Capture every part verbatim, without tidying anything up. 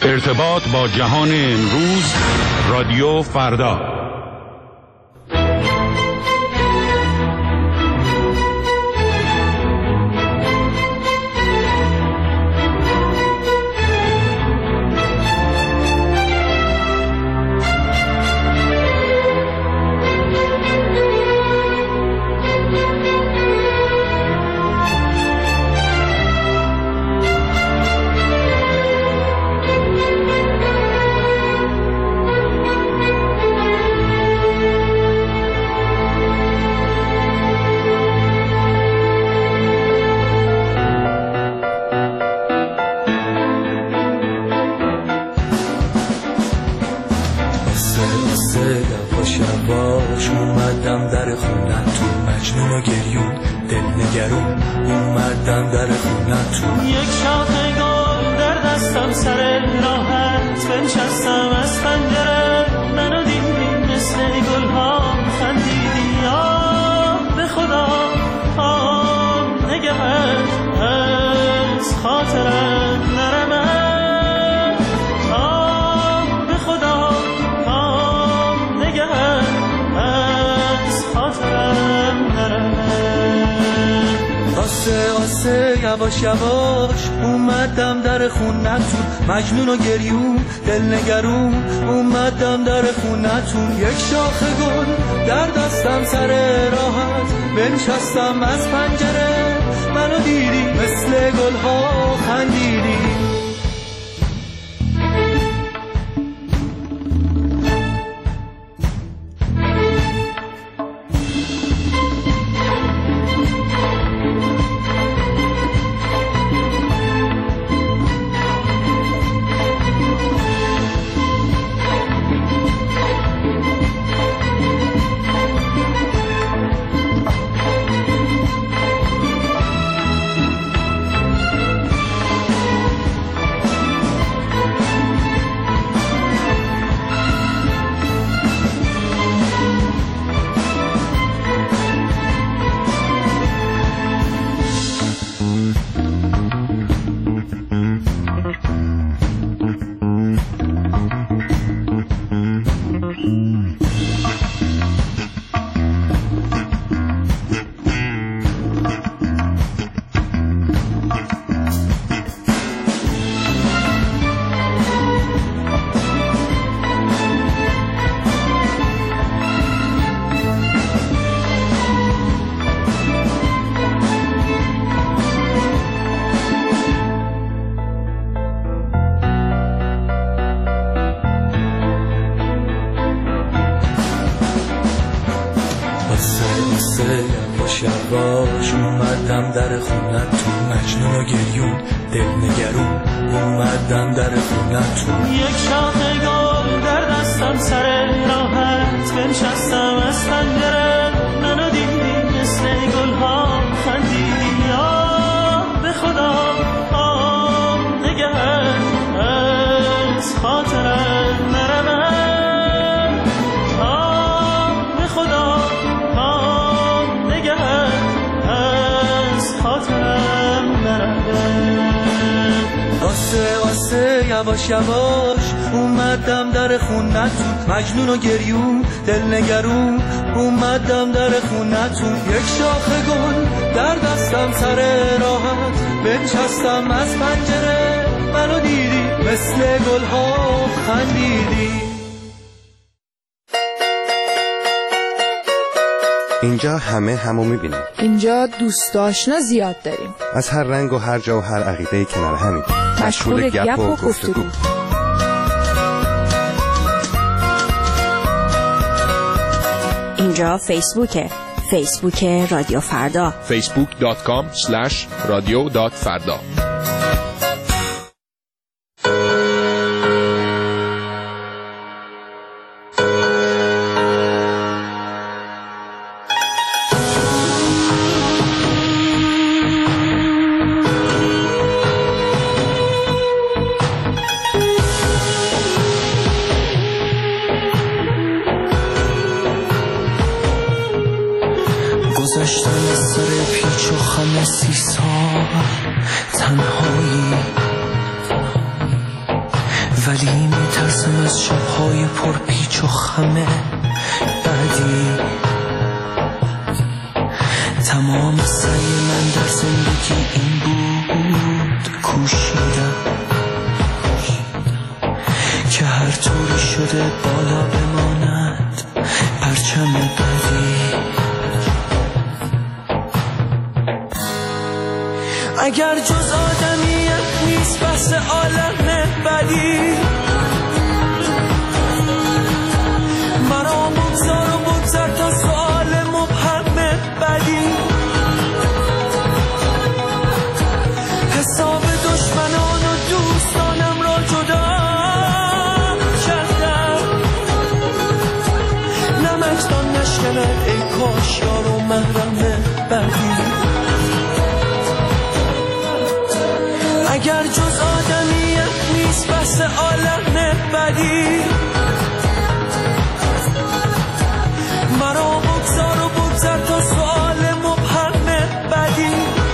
ارتباط با جهان امروز، رادیو فردا. یواش اومدم در خونتون، مجنون و گریون دل نگرون اومدم در خونتون. یک شاخه گل در دستم سر راحت بنشستم از پنجره، منو دیدی مثل گلها خندیدی. آه به خدا آه نگهت از خاطرت نرمه. آسه آسه یواش یواش اومدم در خونتون، مجنون و گریون دل نگرون اومدم در خونتون. یک شاخه گل در دستم سر راحت بنشستم از پنجره، منو دیدی مثل گلها خندیدی. یواش یواش اومدم در خونتون، مجنون و گریون دل نگرون اومدم در خونتون. یک شاخه گل در دستم سر راحت بنشستم از پنجره، منو دیدی مثل گلها خندیدی. آه به خدا آه نگهت از خاطرت نرمه. آسه آسه یواش یواش اومدم در خونتون، مجنون و گریون دل نگرون اومدم در خونتون. یک شاخه گل در دستم سر راحت بنشستم از پنجره، منو دیدی مثل گلها خندیدی. اینجا همه همو میبینیم. اینجا دوست آشنا زیاد داریم، از هر رنگ و هر جا و هر عقیده کنار همین، مشغول گپ و گفتگو. اینجا فیسبوکه، فیسبوک رادیو فردا، فیسبوک دات کام اسلش رادیو دات فردا. گذشتن از سر پیچ و خم سی سال، تنها ولی میترسم از شبهای پرپیچ و خمه بعدی. تمام سعی من در زندگی این بود کوشیدم که هر طوری شده بالا بماند پرچم بدی. اگر جز آدمیت نیست بس عالم بدی، مرا بگذار و بگذر تا سؤال مبهم بدی. حساب دشمنان و دوستانم را جدا کردم، نمکدان نشکند ای کاش یار و محرم بدی. اگر جز آدمیت نیست بس عالم بدی، مرا بگذار و بگذر تا سؤال مبهم بدی.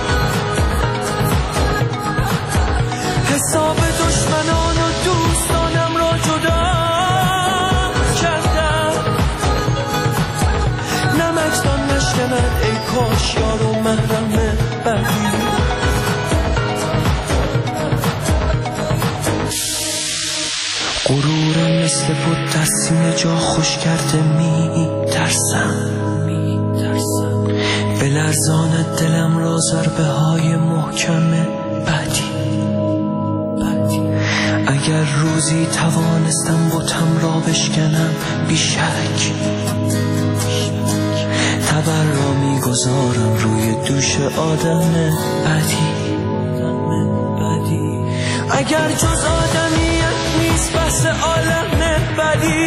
حساب دشمنان و دوستانم را جدا کردم، نمکدان نشکند ای کاش یار و محرم بدی. غرورم مثل بود در سینه جا خوش کرده می ترسم، به لرزاند دلم را ضربه های محکم بعدی. اگر روزی توانستم بتم را بشکنم بی شک، تبر را می گذارم روی دوش آدم بعدی. اگر جز آدمیت نیست بس عالم بدی،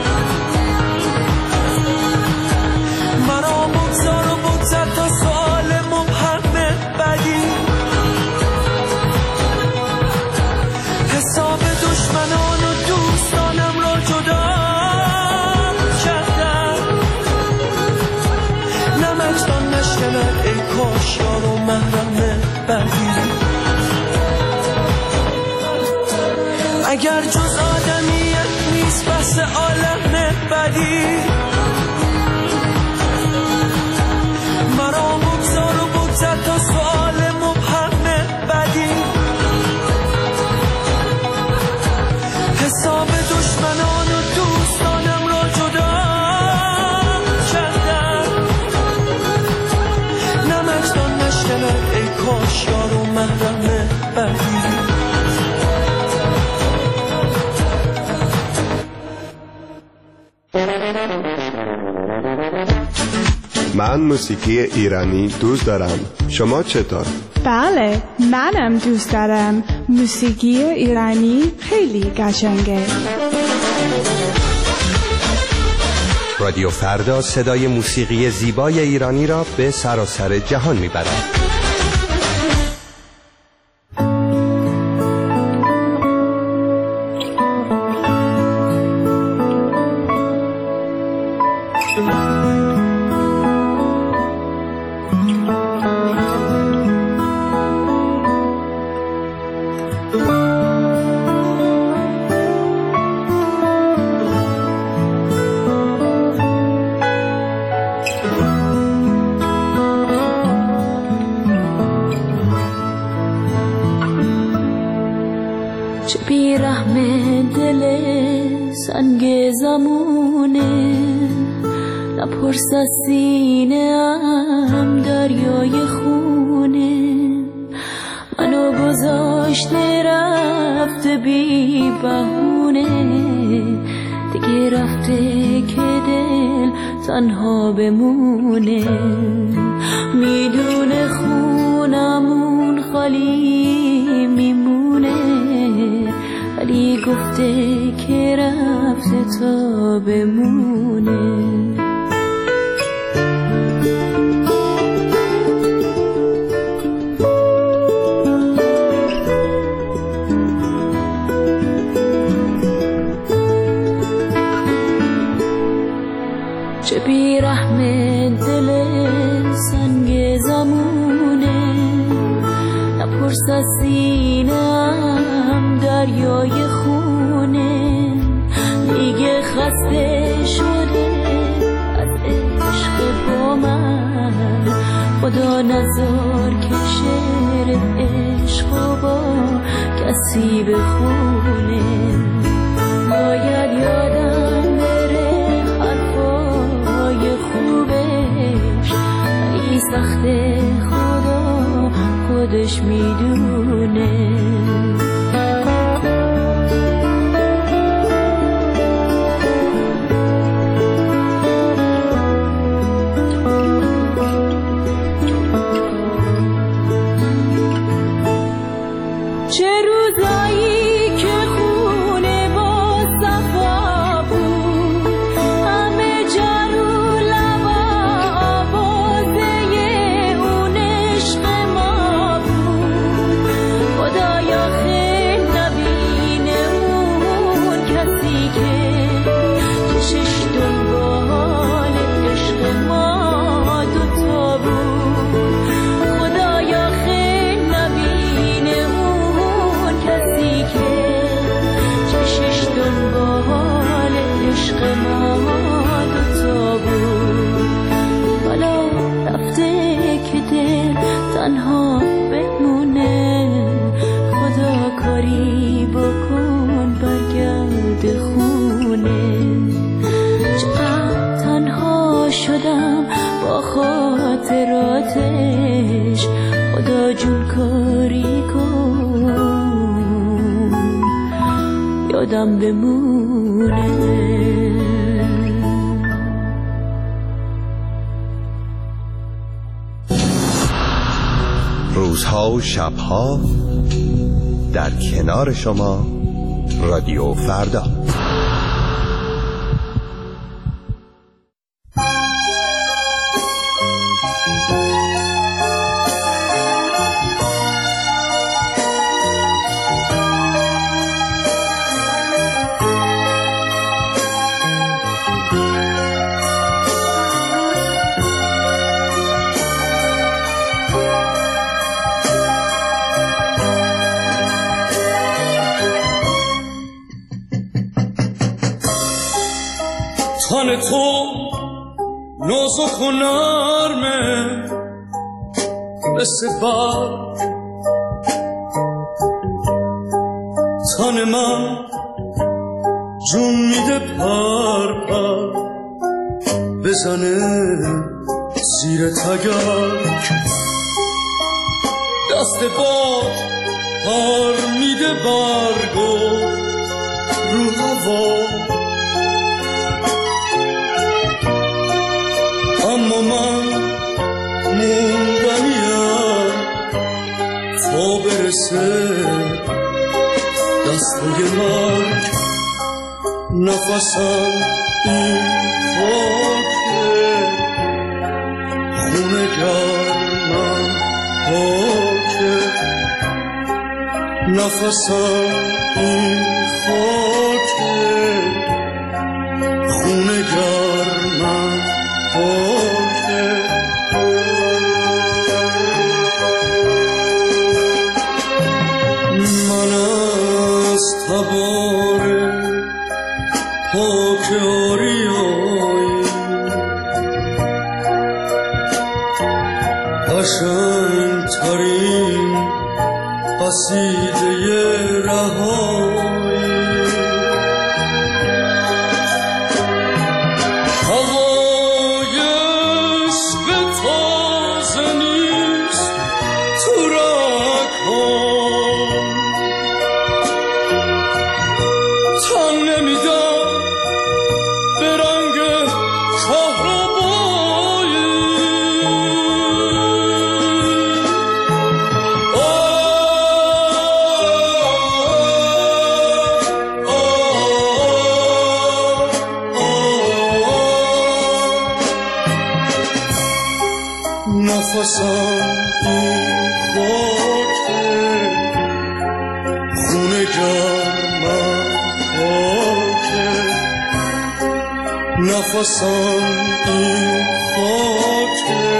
مرا بگذار و بگذر تا سؤال مبهم بدی. حساب دشمنان و دوستانم را جدا کردم، نمکدان نشکند ای کاش یار و محرم بدی. اگر جز آدمیت نیست بس عالم بدی، مرا بگذار و بگذر تا سؤال مبهم بدی. حساب دشمنان و دوستانم را جدا کردم، نمکدان نشکند ای کاش یار و محرم بدی. من موسیقی ایرانی دوست دارم. شما چطور؟ بله، منم دوست دارم. موسیقی ایرانی خیلی قشنگه. رادیو فردا صدای موسیقی زیبای ایرانی را به سراسر جهان میبرد. چه بیرحم دل سنگ زمونه، نپرس از سینه ام دریای خونه. منو گذاشته رفته بی بهونه، دیگه رفته که دل تنها بمونه. میدونه خونمون خالی میمونه، ولی گفته که رفته تا بمونه. چه بیرحم دل سنگ زمونه، نپرس از سینه‌ام دریای خون. خسته شده از عشق با من، خدا نذار که شعر عشق با کسی بخونه. باید یادم بره حرفای خوبش، ولی سخته خدا خودش میدونه. تنها بمونه، خدا کاری بکن برگرد خونه. چقدر تنها شدم با خاطراتش، خدا جون کاری کن یادم بمونه. روزها و شبها در کنار شما رادیو فردا. تن تو نازک و نرمه مثل برگ، تن من جون میده پر پر بزنه زیر تگرگ. دست باد پر میده برگو رو هوا، اما من موندنیم تا برسه دستای مرگ. نفسم این خاکه، خونه گرمم پاکه. نفسم این خاکه، خونه گرمم پاکه. من از تبار پاک آریایی قشنگ ترین قصیده رهایی، هوای عشق تازه نیست تو رگ‌هام، تن نمیدم به رنگ کهربایی. نفسم این خاکه، خونه گرمم پاکه. نفسم این خاکه،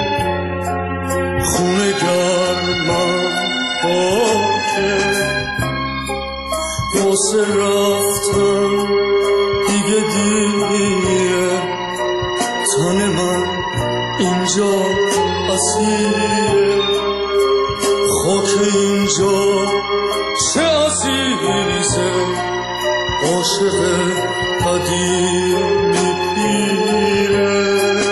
خونه گرمم پاکه. واسه رفتن دیگه دیگه دیگه تن من اینجا اسیره خاک اینجا چه عزیزه عاشق قدیمی پیره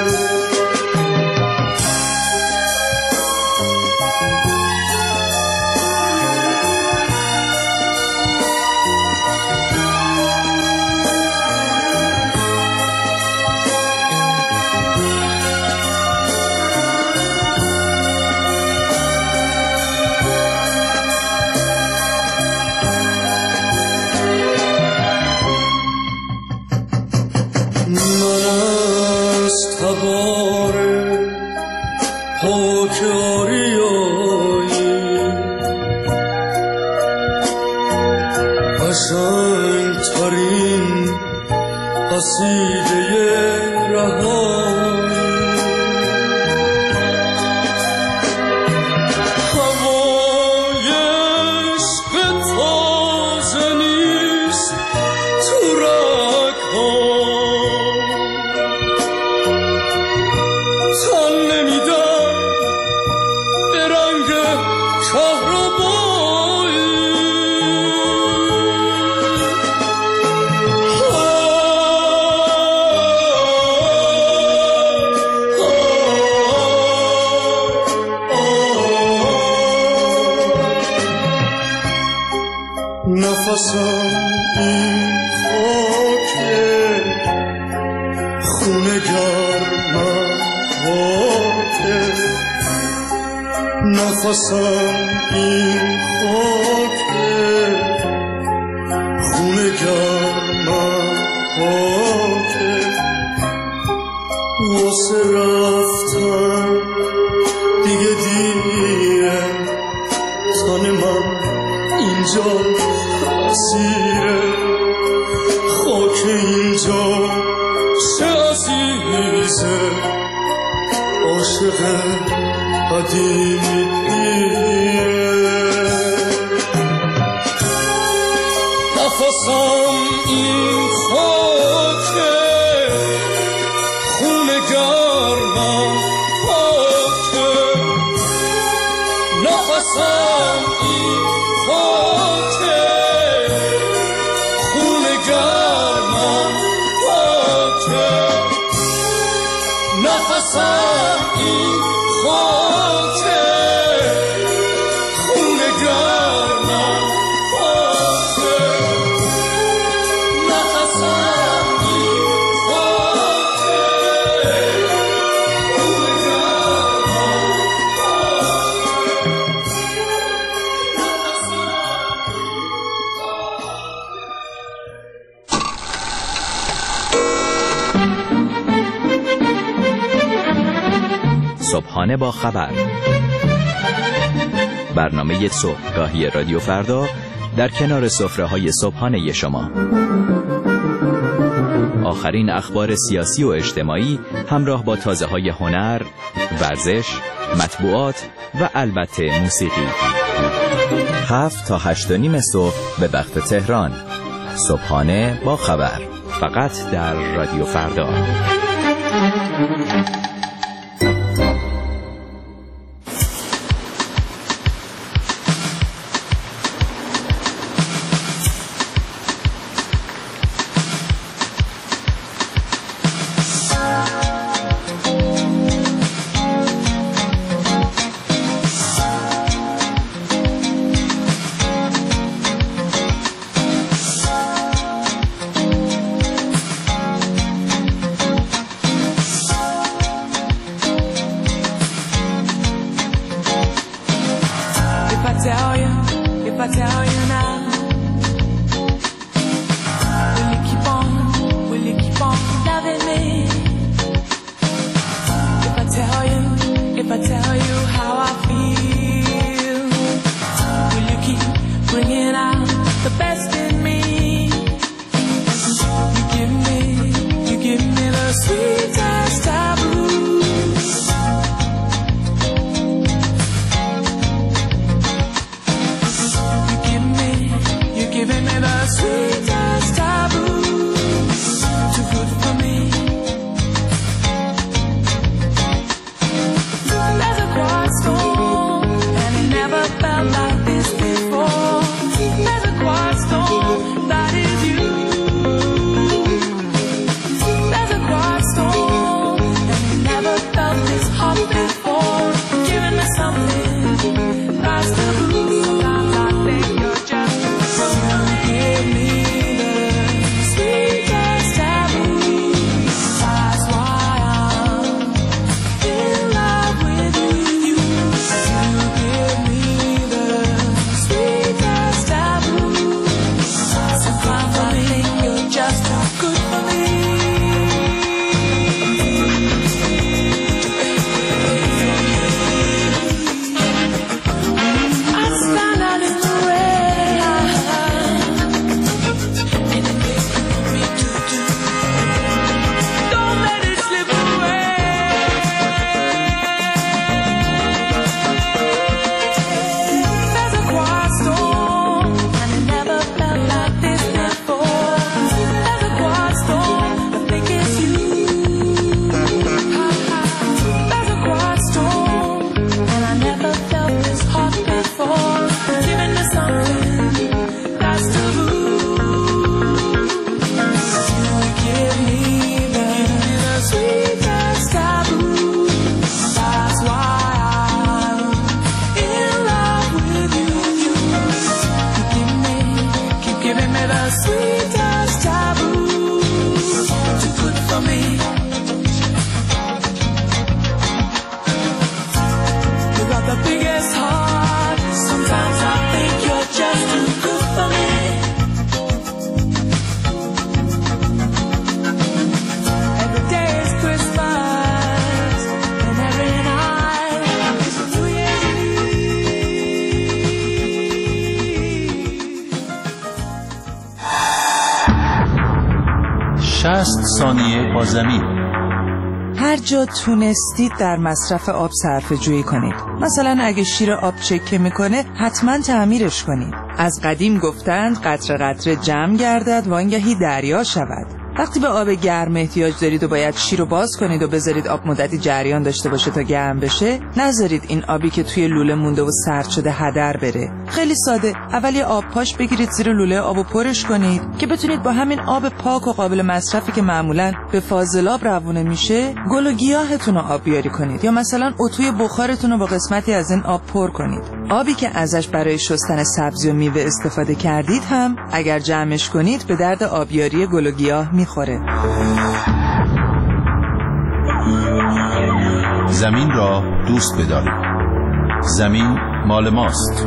صبحانه با خبر، برنامه صبحگاهی رادیو فردا در کنار سفره‌های صبحانه شما. آخرین اخبار سیاسی و اجتماعی همراه با تازه‌های هنر، ورزش، مطبوعات و البته موسیقی. هفت تا هشت و نیم صبح به وقت تهران. صبحانه با خبر، فقط در رادیو فردا. giving me the sweetest taboo. Too good for me. You got the biggest heart. Sometimes I think you're just too good for me. Every day is Christmas, and every night is New Year's Eve. شصت ثانیه با زمین. هر جا تونستید در مصرف آب صرفه جویی کنید. مثلا اگه شیر آب چکه میکنه حتما تعمیرش کنید. از قدیم گفتند قطره قطره جمع گردد وانگهی دریا شود. وقتی به آب گرم احتیاج دارید و باید شیر رو باز کنید و بذارید آب مدتی جریان داشته باشه تا گرم بشه، نذارید این آبی که توی لوله مونده و سرد شده هدر بره. خیلی ساده، اول یه آب پاش بگیرید زیر لوله آبو پرش کنید که بتونید با همین آب پاک و قابل مصرفی که معمولاً به فاضلاب روونه میشه، گل و گیاهتون رو آبیاری کنید یا مثلا اتوی بخارتون رو با قسمتی از این آب پر کنید. آبی که ازش برای شستن سبزی و میوه استفاده کردید هم اگر جمعش کنید به درد آبیاری گل و گیاه میخوره. زمین را دوست بدارید. زمین مال ماست.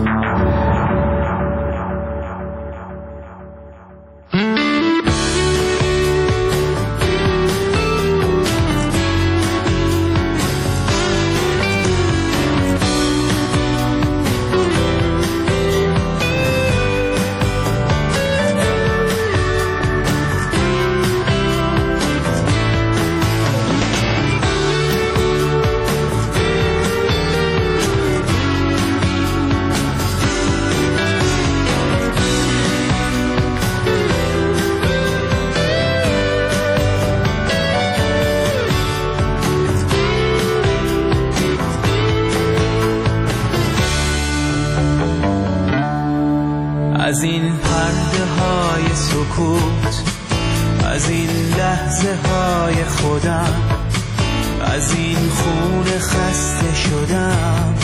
از این پرده های سکوت، از این لحظه های خودم، از این خون خسته شدم،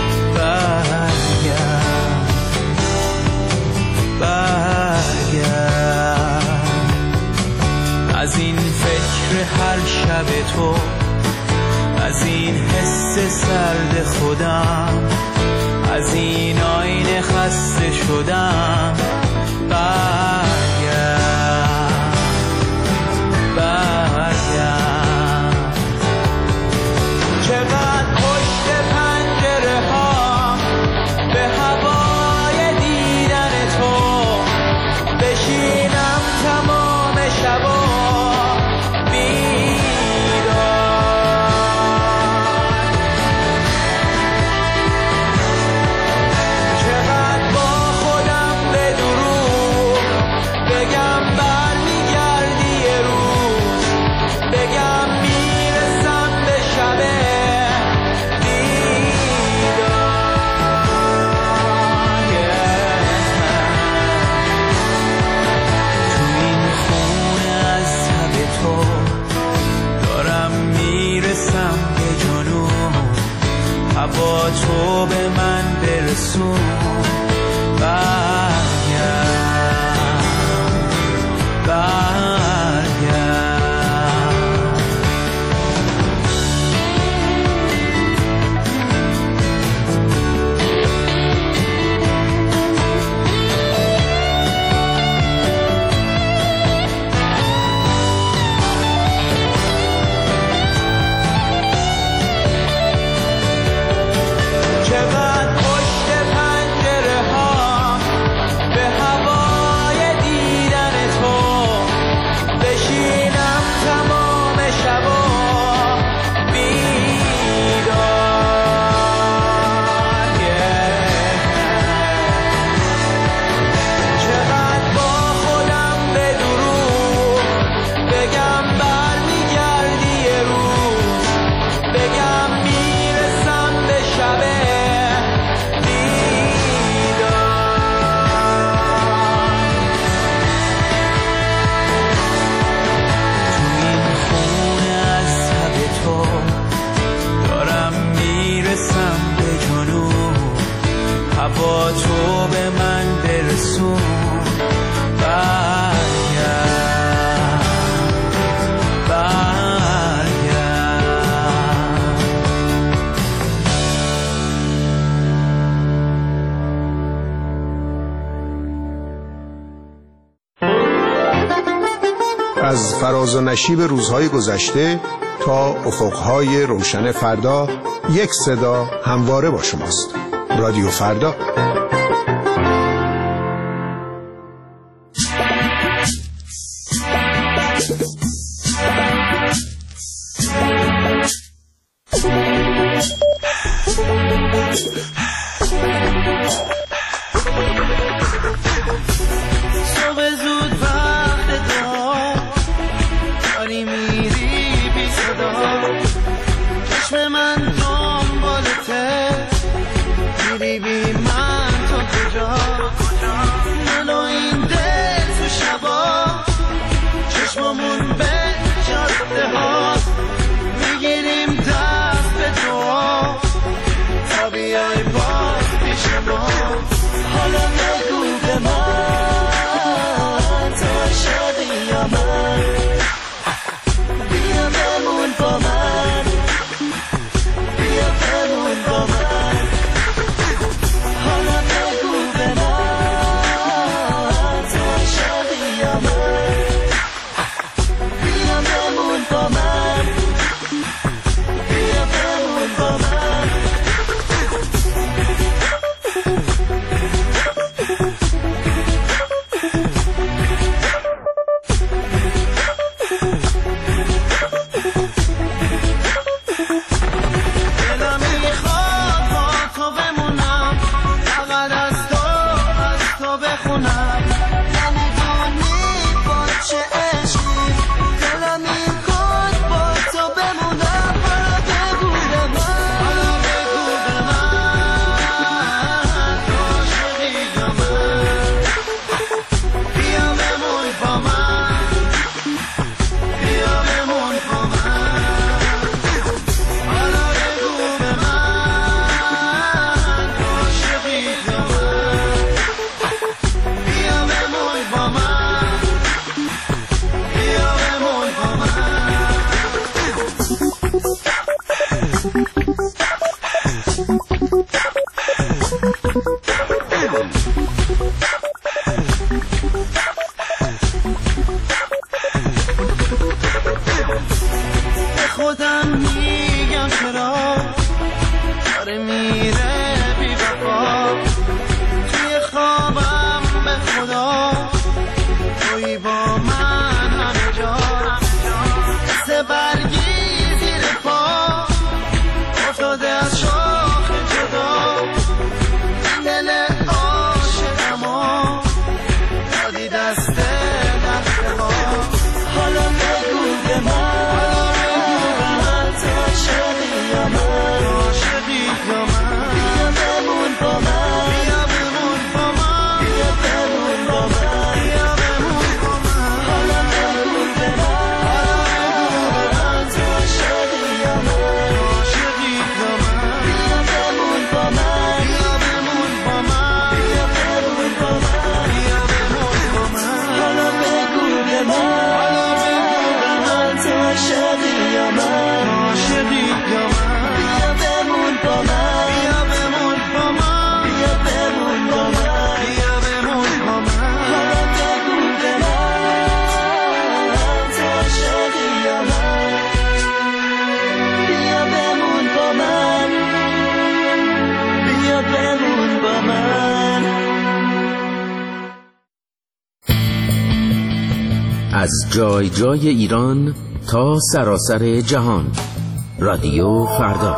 برگرد برگرد از این فکر هر شب تو، از این حس سرد خودم، از این آینه خسته شدم، برگرد برگرد چقدر پشت پنجره ها به هوای دیدن تو بشینم تمام شبا بیدار، چقدر با خودم بدونم از فراز و نشیب روزهای گذشته تا افقهای روشن فردا، یک صدا همواره با شماست. رادیو فردا. از جای جای ایران تا سراسر جهان، رادیو فردا.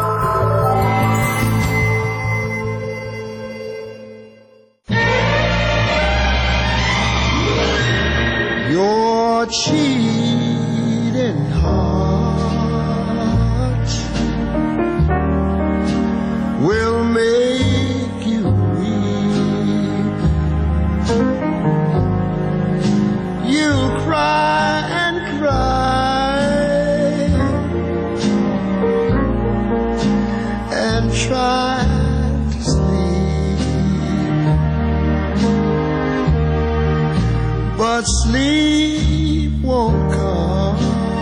Your cheating heart will make you weep. You cry and cry and try to sleep, but sleep won't come.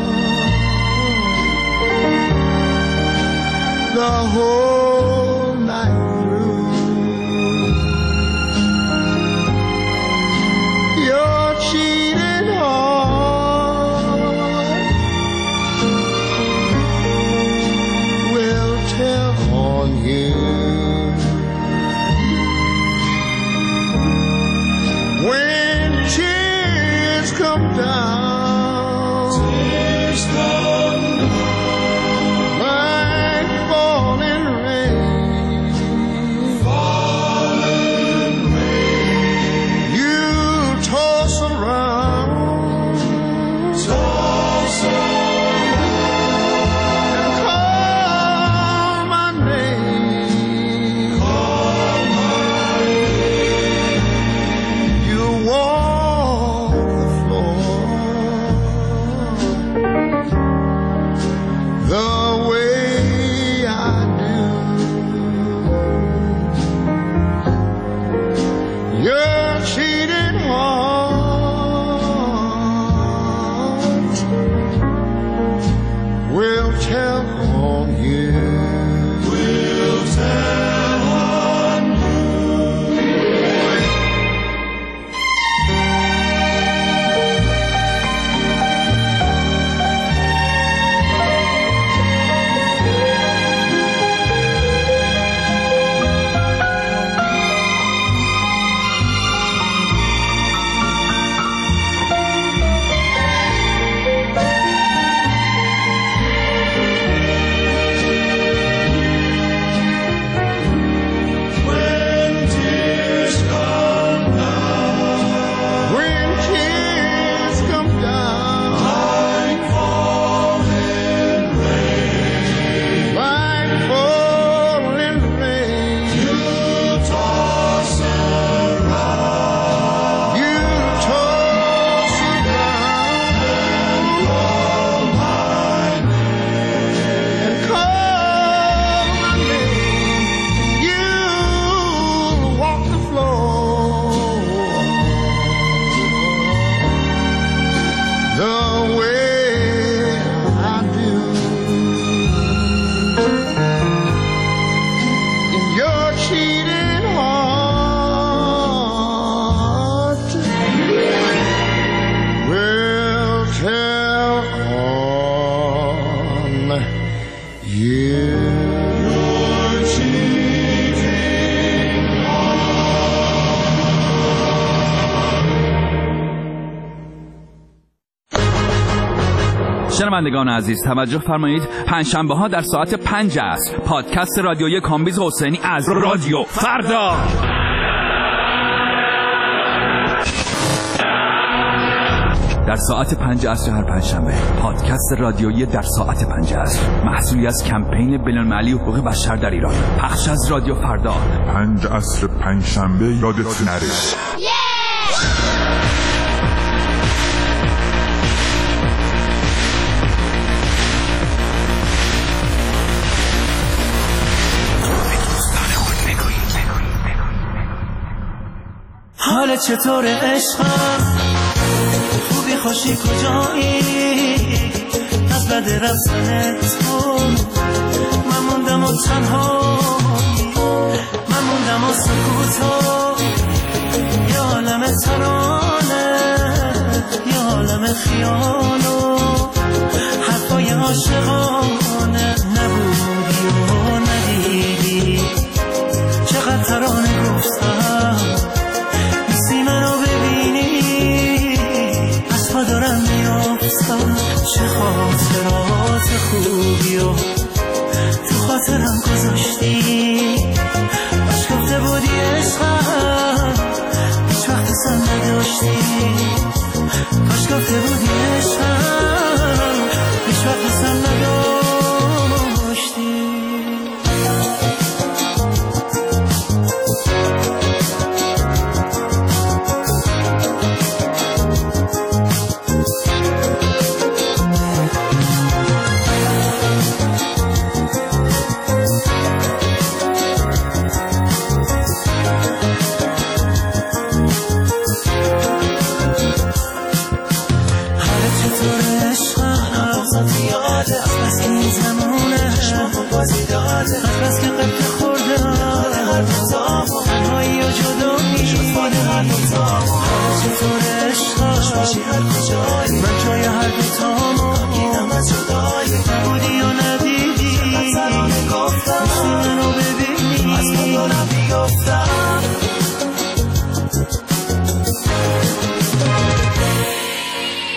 The whole night through, your cheating heart down, tears come down, like falling rain, falling rain. You toss around, toss around, and call my name, call my name. You walk the floor the way I do. Your cheating heart will tell on you. Will tell on you. When tears come down, when tears come down, like falling rain, like falling rain. You toss around, you toss around, and call my name, and call my name. You walk the floor the way I do. In your cheating heart will tell on you. Your cheating شنوندگان عزیز توجه فرمایید، پنجشنبه ها در ساعت پنج است پادکست رادیویی کامبیز حسینی از رادیو فردا. در ساعت پنج عصر هر پنجشنبه پادکست رادیویی در ساعت پنج عصر محصولی از کمپین بین‌المللی حقوق بشر در ایران، پخش از رادیو فردا. پنج عصر پنجشنبه یادت نره. حالت چطور عشقم؟ خوبی خوشی کجایی؟ از بد رفتن تو من موندم و تنها، من موندم و سکوتا، یه عالم ترانه، یه عالم خیال و حرفای عاشقانه. نبودی و ندیدی چقدر ترانه گفتم، نیستی منو ببینی از پا دارم میافتم. چه خاطرات خوبی و تو خاطرم گذاشتی، باش گفته بودی عشقم هیچ وقت سن نداشتی، باش گفته بودی عشقم هیچ وقت سن نداشتی. بس که قبل خورده هر روزا تنهایی و جدایی شد هر روزا. چطور عشقا هر کجایی من جای هر دوتامو غمگینم از جدایی. نبودی و ندیدی نیستی منو ببینی از من دارم بیافتم.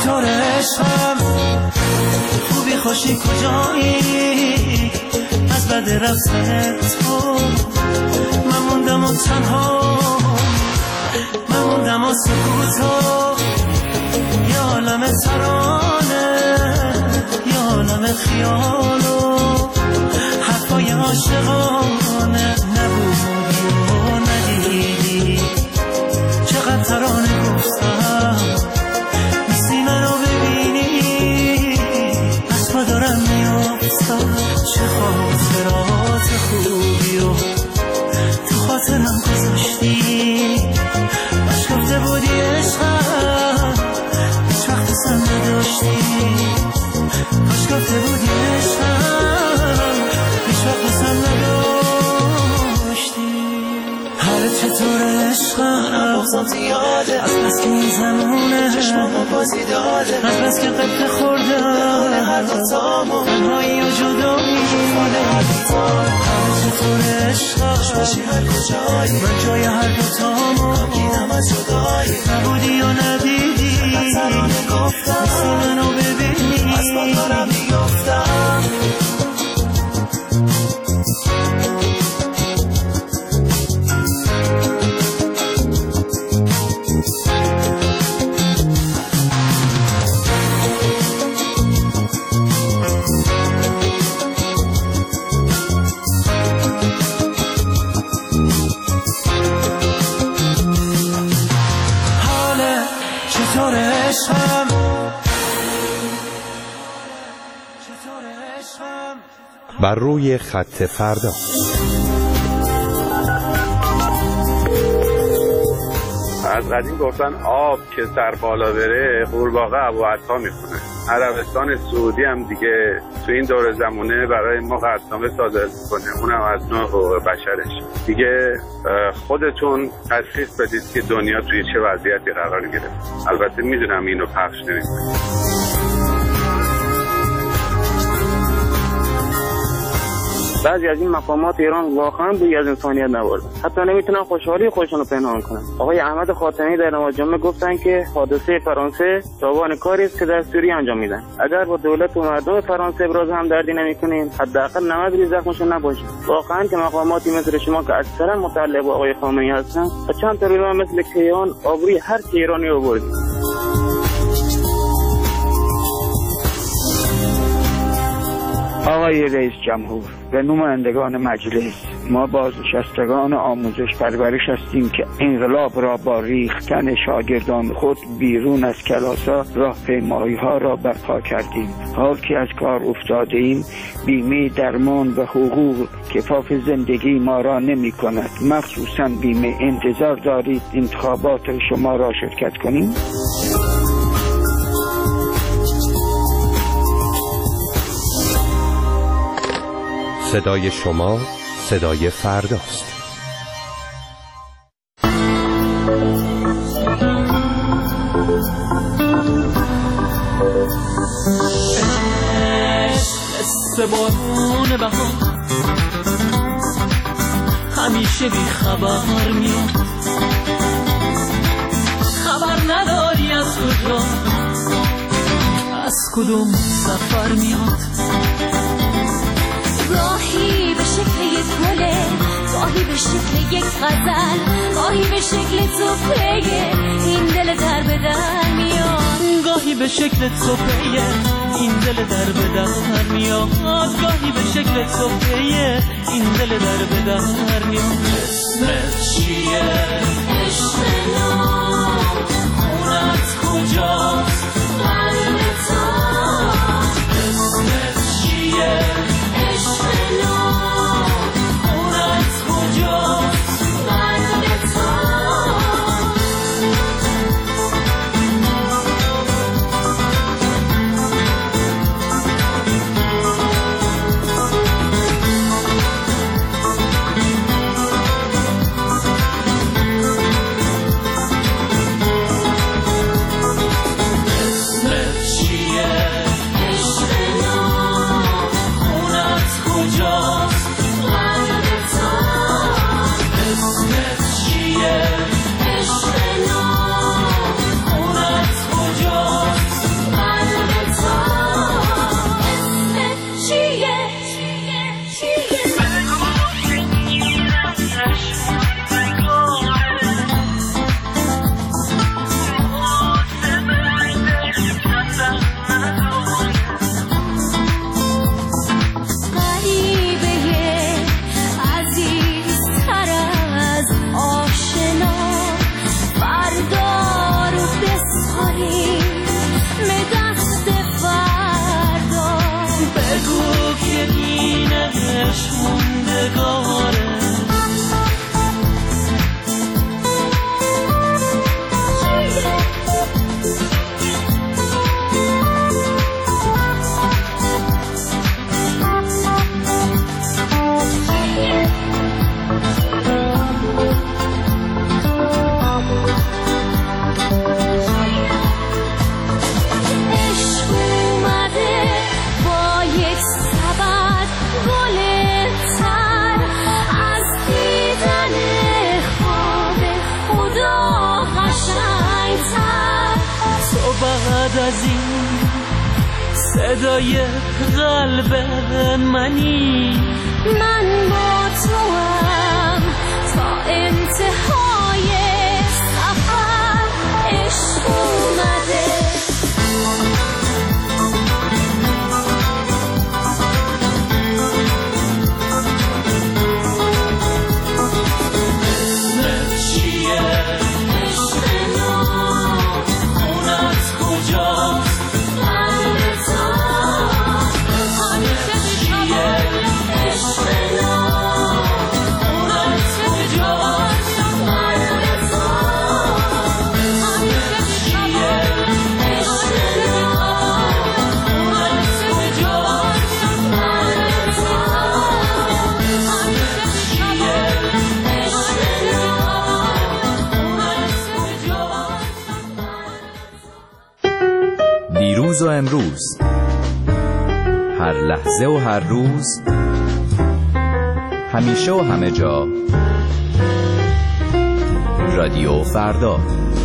چطور عشقم خوبی خوشی کجایی از بد رفتن تو من موندم و تنها من موندم و سکوتا یه عالم ترانه یه عالم خیال و حرفای عاشقانه نبودی و ندیدی چقدر ترانه گفتم نیستی منو ببینی از پا دارم میافتم چه خاطرات خوبی و تو خاطرم گذاشتی باش گفته بودی عشقم هیچ وقت سم نداشتی باش گفته بودی عشقم هیچ وقت سم نداشتی حالا چطور عشقم بازم زیاده از بس که این زمونه چشمامو بازی داده از بس که قبل خورده هر دوتامو تنهایی و جدایی حالا چطور عشقم شوشی هر کجایی من جای هر دوتامو گیرم از جدایی نبودی و ندیدی ترانه گفتم نیستی منو ببینی از با دارم میگفتم بر روی خط فردا. از قدیم گفتن آب که سر بالا بره قورباغه ابوعطا میخونه. عربستان سعودی هم دیگه تو این دور زمونه برای ما قطعنامه صادر میکنه، اونم از نوع حقوق بشرش. دیگه خودتون تشخیص بدید که دنیا توی چه وضعیتی قرار گرفت. البته میدونم اینو پخش نمیکنم. بعضی از این مقامات ایران واقعا بوی از انسانیت نبردن، حتی نمیتونن خوشحالی خودشون رو پنهان کنن. آقای احمد خاتمی در نماز جمعه گفتن که حادثه فرانسه تاوان کاری است که در سوریه انجام میدن. اگر با دولت و مردم فرانسه ابراز همدردی نمیکنیم، حداقل نماد زخمشون نباشیم. واقعا که مقاماتی مثل شما که اکثرا متعلق به آقای خامنه‌ای هستن و چند تا روزا مثل کیان آبروی هر کی ایرانی رو بردید. آقای رئیس جمهور، به نمایندگان مجلس، ما بازنشستگان آموزش پرورش هستیم که انقلاب را با ریختن شاگردان خود بیرون از کلاس‌ها راهپیمایی ها را برپا کردیم. حال که از کار افتاده ایم، بیمه درمان و حقوق کفاف زندگی ما را نمی کند. مخصوصا بیمه انتظار دارید انتخابات شما را شرکت کنیم؟ صدای شما صدای فرداست. مثل بارون بهار همیشه بی خبر میاد، خبر نداری از کجا از کدوم سفر میاد. گاهی به شکل یک گله، گاهی به شکل یک غزل، گاهی به شکل توپه این دل در به در میاد. گاهی به شکل توپه این دل در به در میاد. گاهی به شکل توپه این دل در به در میاد. اسمت چیه؟ عشق نام خونت کجاست؟ قلب تو اسمت چیه؟ بعد از این صدای قلب منی. من با تو هم تا انتهای سفر عشق اومده. اسمت چیه؟ عشق نام خونت کجاست؟ دیروز و امروز، هر لحظه و هر روز، همیشه و همه جا، رادیو فردا.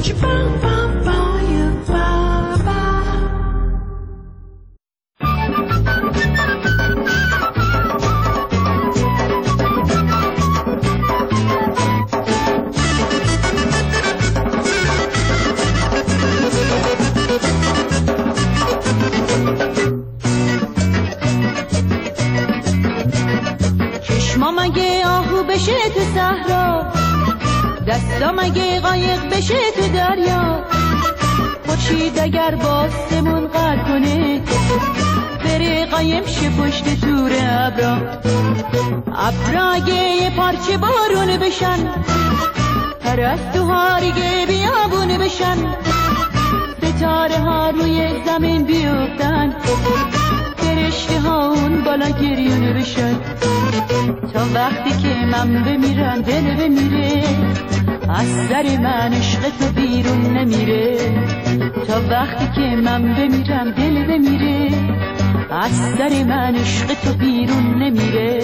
تو صحرا، دستا مگه قایق بشه تو دریا، خورشید اگر باسمون غرق کنه بره قایم شه پشت تور ابرا، ابرا اگه یه پارچه بارونه بشن، پرستوها دیگه بیابونه بشن، ستاره ها روی زمین بیفتن، فرشته ها اون بالا گریونه بشن، تا وقتی که من بمیرم دل بمیره، از سر من عشق تو بیرون نمیره، تا وقتی که من بمیرم دل بمیره، از سر من عشق تو بیرون نمیره.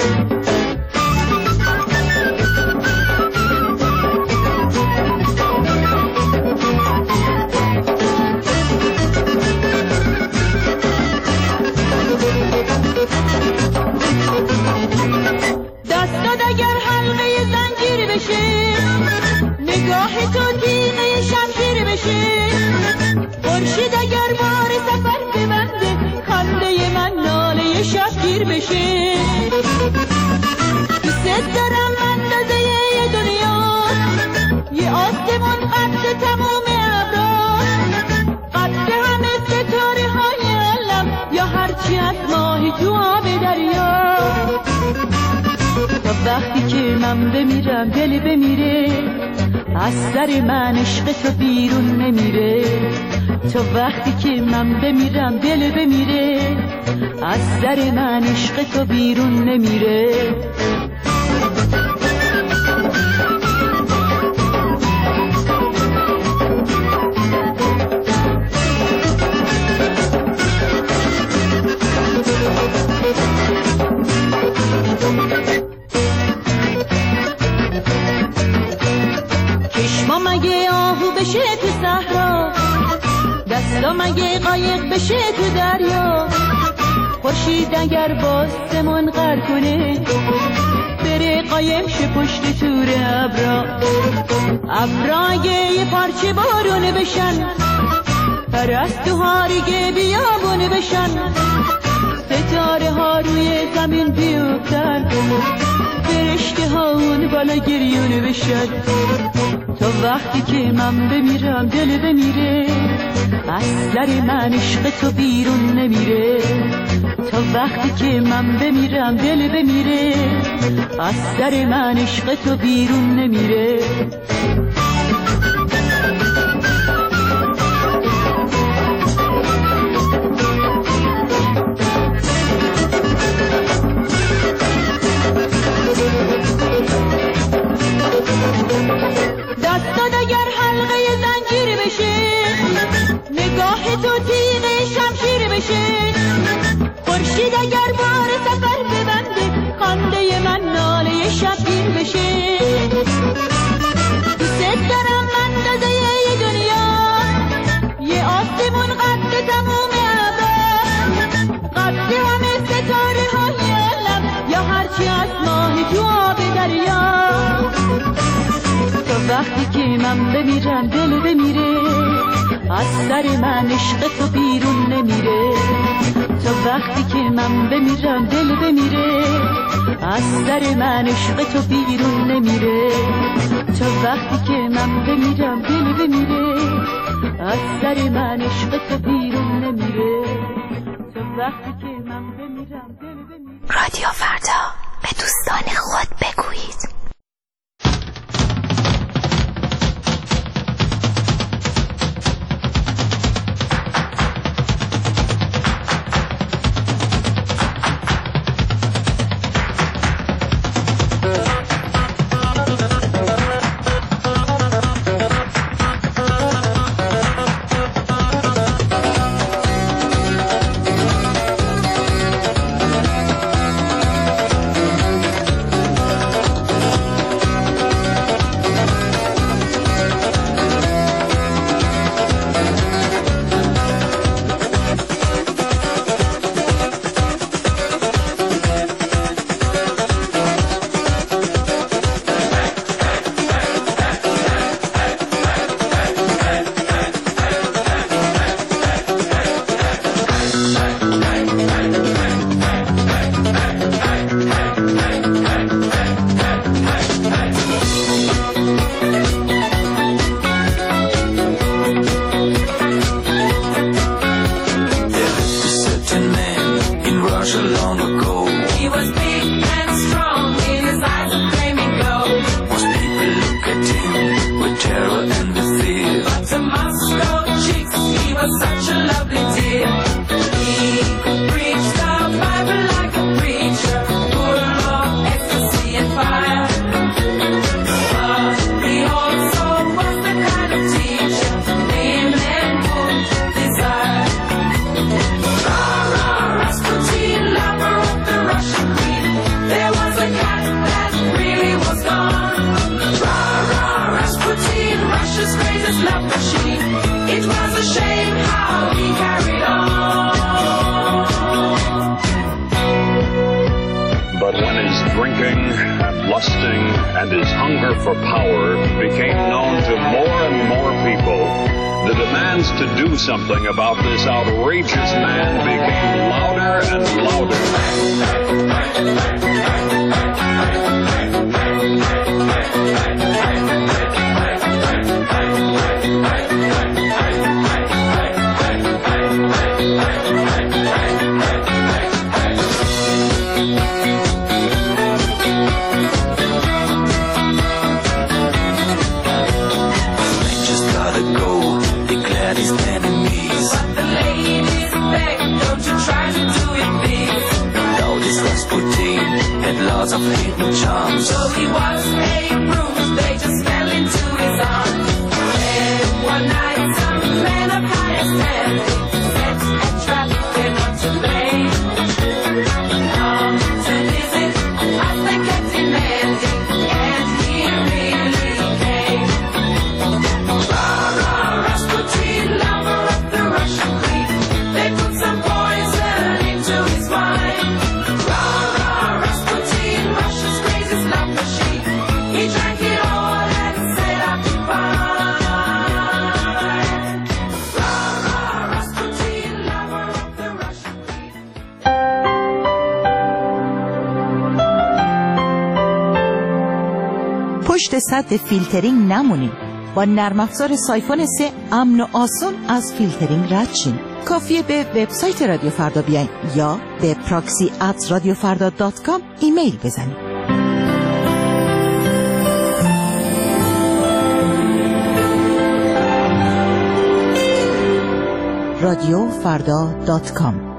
دستات اگر حلقه زنجیر بشه، نگاه تو تیغه شمشیر بشه، خورشید اگر بار سفر ببنده، خنده من ناله شبگیر بشه، دوست دارم اندازه یه دنیا، یه آسمون قد تموم ابرا، قد همه ستاره های عالم، یا هرچی از ماهی تو آب دریا، تا وقتی که من بمیرم دل بمیره، از سر من عشق تو بیرون نمیره، تا وقتی که من بمیرم دل بمیره، از سر من عشق تو بیرون نمیره. چشما مگه آهو بشه تو صحرا، دستا مگه قایق بشه تو دریا، خورشید اگر باسمون غرق کنه بره قایم شه پشت تور ابرا، ابرا اگه یه پارچه بارونه بشن، پرستوها دیگه بیابونه بشن، ستاره ها روی زمین بیفتن، فرشته ها اون بالا گریونه بشن، تا وقتی که من بمیرم دل بمیره، از سر من عشق تو بیرون نمیره، تا وقتی که من بمیرم دل بمیره، از سر من عشق تو بیرون نمیره. دستات اگر حلقه زنجیر بشه، نگاه تو تیغه شمشیر بشه، خورشید اگر بار سفر ببنده، خنده من ناله شبگیر بشه، دوست دارم اندازه یه دنیا، یه آسمون قد وقتی که من بمیرم دل بمیره، از سر من عشق تو بیرون نمیره. تا وقتی که من بمیرم دل بمیره، از سر من عشق تو بیرون نمیره. تا وقتی که من بمیرم دل بمیره، از سر من عشق تو بیرون نمیره. تا وقتی که من بمیرم دل بمیره. رادیو فردا، به دوستان خود بگویید. And his hunger for power became known to more and more people. The demands to do something about this outrageous man became louder and louder. Of hidden charms. So he was a bruise, they just fell into his arms. And one night some man of higher standing set a trap, they're not to blame. Come to visit as they kept demanding, and he really came. Rah, rah, Rasputin, lover of the Russian queen. They put some poison into his wine. Rah, rah, Rasputin, Russia's craziest love machine. He drank it all and said I'll be fine. Rah, rah, Rasputin, lover of the Russian queen. پشت سد فیلترینگ نمونید. با نرم افزار سایفون سه امن و آسان از فیلترینگ رد شین. کافیه به وبسایت رادیو فردا بیاین یا به پراکسی ات رادیو فردا دات کام ایمیل بزنید. رادیو فردا دات کام